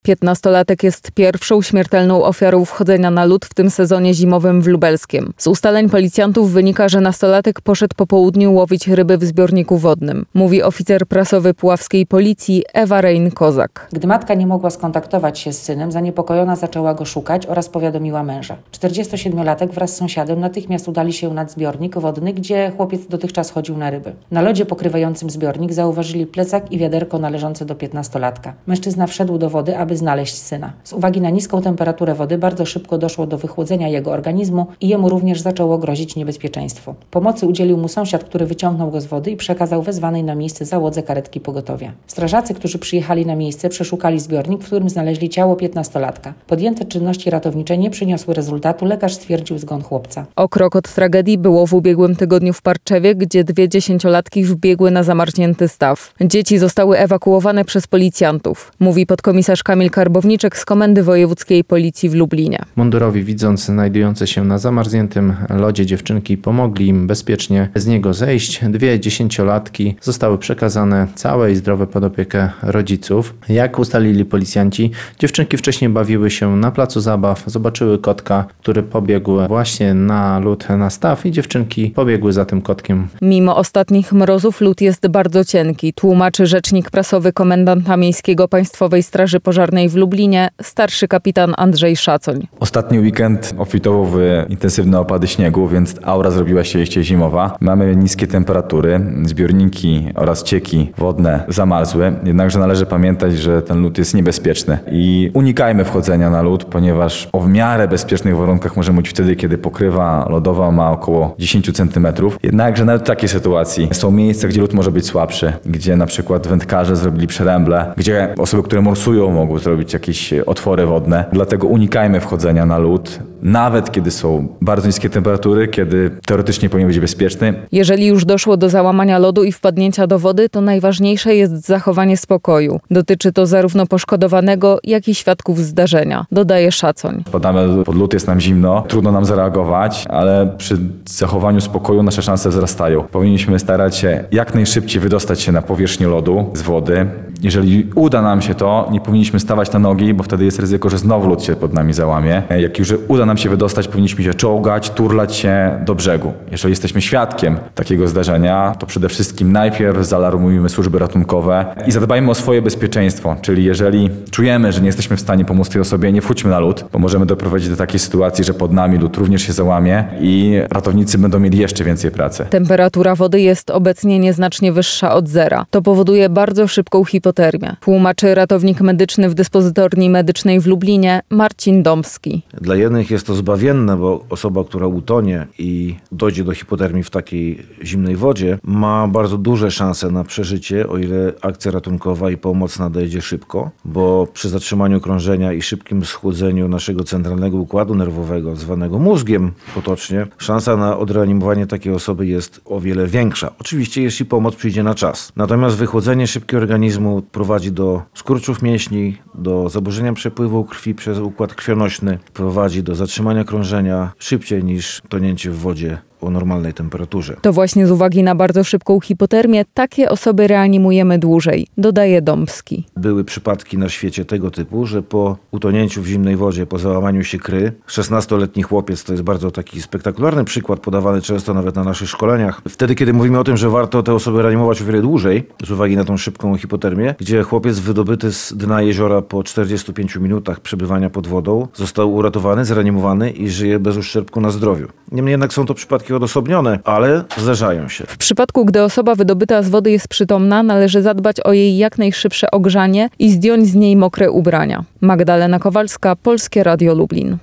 15-latek jest pierwszą śmiertelną ofiarą wchodzenia na lód w tym sezonie zimowym w Lubelskiem. Z ustaleń policjantów wynika, że nastolatek poszedł po południu łowić ryby w zbiorniku wodnym. Mówi oficer prasowy puławskiej policji Ewa Rein-Kozak. Gdy matka nie mogła skontaktować się z synem, zaniepokojona zaczęła go szukać oraz powiadomiła męża. 47-latek wraz z sąsiadem natychmiast udali się nad zbiornik wodny, gdzie chłopiec dotychczas chodził na ryby. Na lodzie pokrywającym zbiornik zauważyli plecak i wiaderko należące do 15-latka. Mężczyzna wszedł do wody, aby znaleźć syna. Z uwagi na niską temperaturę wody bardzo szybko doszło do wychłodzenia jego organizmu i jemu również zaczęło grozić niebezpieczeństwo. Pomocy udzielił mu sąsiad, który wyciągnął go z wody i przekazał wezwanej na miejsce załodze karetki pogotowia. Strażacy, którzy przyjechali na miejsce, przeszukali zbiornik, w którym znaleźli ciało 15-latka. Podjęte czynności ratownicze nie przyniosły rezultatu, lekarz stwierdził zgon chłopca. O krok od tragedii było w ubiegłym tygodniu w Parczewie, gdzie 2 dziesięciolatki wbiegły na zamarznięty staw. Dzieci zostały ewakuowane przez policjantów, mówi podkomisarz Kamil Karbowniczek z Komendy Wojewódzkiej Policji w Lublinie. Mundurowi, widząc znajdujące się na zamarzniętym lodzie dziewczynki, pomogli im bezpiecznie z niego zejść. 2 dziesięciolatki zostały przekazane całe i zdrowe pod opiekę rodziców. Jak ustalili policjanci, dziewczynki wcześniej bawiły się na placu zabaw, zobaczyły kotka, który pobiegł właśnie na lód na staw i dziewczynki pobiegły za tym kotkiem. Mimo ostatnich mrozów lód jest bardzo cienki, tłumaczy rzecznik prasowy komendanta miejskiego Państwowej Straży Pożarnej w Lublinie, starszy kapitan Andrzej Szacoń. Ostatni weekend obfitował w intensywne opady śniegu, więc aura zrobiła się jeszcze zimowa. Mamy niskie temperatury, zbiorniki oraz cieki wodne zamarzły, jednakże należy pamiętać, że ten lód jest niebezpieczny i unikajmy wchodzenia na lód, ponieważ o w miarę bezpiecznych warunkach możemy być wtedy, kiedy pokrywa lodowa ma około 10 cm. Jednakże nawet w takiej sytuacji są miejsca, gdzie lód może być słabszy, gdzie na przykład wędkarze zrobili przeręble, gdzie osoby, które morsują, mogą zrobić jakieś otwory wodne. Dlatego unikajmy wchodzenia na lód, nawet kiedy są bardzo niskie temperatury, kiedy teoretycznie powinien być bezpieczny. Jeżeli już doszło do załamania lodu i wpadnięcia do wody, to najważniejsze jest zachowanie spokoju. Dotyczy to zarówno poszkodowanego, jak i świadków zdarzenia, dodaje Szacoń. Wpadamy pod lód, jest nam zimno, trudno nam zareagować, ale przy zachowaniu spokoju nasze szanse wzrastają. Powinniśmy starać się jak najszybciej wydostać się na powierzchnię lodu z wody. Jeżeli uda nam się to, nie powinniśmy stawać na nogi, bo wtedy jest ryzyko, że znowu lód się pod nami załamie. Jak już uda nam się wydostać, powinniśmy się czołgać, turlać się do brzegu. Jeżeli jesteśmy świadkiem takiego zdarzenia, to przede wszystkim najpierw zaalarmujmy służby ratunkowe i zadbajmy o swoje bezpieczeństwo. Czyli jeżeli czujemy, że nie jesteśmy w stanie pomóc tej osobie, nie wchodźmy na lód, bo możemy doprowadzić do takiej sytuacji, że pod nami lód również się załamie i ratownicy będą mieli jeszcze więcej pracy. Temperatura wody jest obecnie nieznacznie wyższa od zera. To powoduje bardzo szybką hipotermię. Tłumaczy ratownik medyczny w dyspozytorni medycznej w Lublinie Marcin Dąbski. Dla jednych jest to zbawienne, bo osoba, która utonie i dojdzie do hipotermii w takiej zimnej wodzie, ma bardzo duże szanse na przeżycie, o ile akcja ratunkowa i pomoc nadejdzie szybko, bo przy zatrzymaniu krążenia i szybkim schłodzeniu naszego centralnego układu nerwowego, zwanego mózgiem potocznie, szansa na odreanimowanie takiej osoby jest o wiele większa. Oczywiście, jeśli pomoc przyjdzie na czas. Natomiast wychłodzenie szybkie organizmu prowadzi do skurczów mięśni, do zaburzenia przepływu krwi przez układ krwionośny, prowadzi do zatrzymania krążenia szybciej niż tonięcie w wodzie o normalnej temperaturze. To właśnie z uwagi na bardzo szybką hipotermię takie osoby reanimujemy dłużej, dodaje Dąbski. Były przypadki na świecie tego typu, że po utonięciu w zimnej wodzie, po załamaniu się kry, 16-letni chłopiec, to jest bardzo taki spektakularny przykład, podawany często nawet na naszych szkoleniach. Wtedy, kiedy mówimy o tym, że warto te osoby reanimować o wiele dłużej, z uwagi na tą szybką hipotermię, gdzie chłopiec wydobyty z dna jeziora po 45 minutach przebywania pod wodą został uratowany, zreanimowany i żyje bez uszczerbku na zdrowiu. Niemniej jednak są to przypadki odosobnione, ale zdarzają się. W przypadku, gdy osoba wydobyta z wody jest przytomna, należy zadbać o jej jak najszybsze ogrzanie i zdjąć z niej mokre ubrania. Magdalena Kowalska, Polskie Radio Lublin.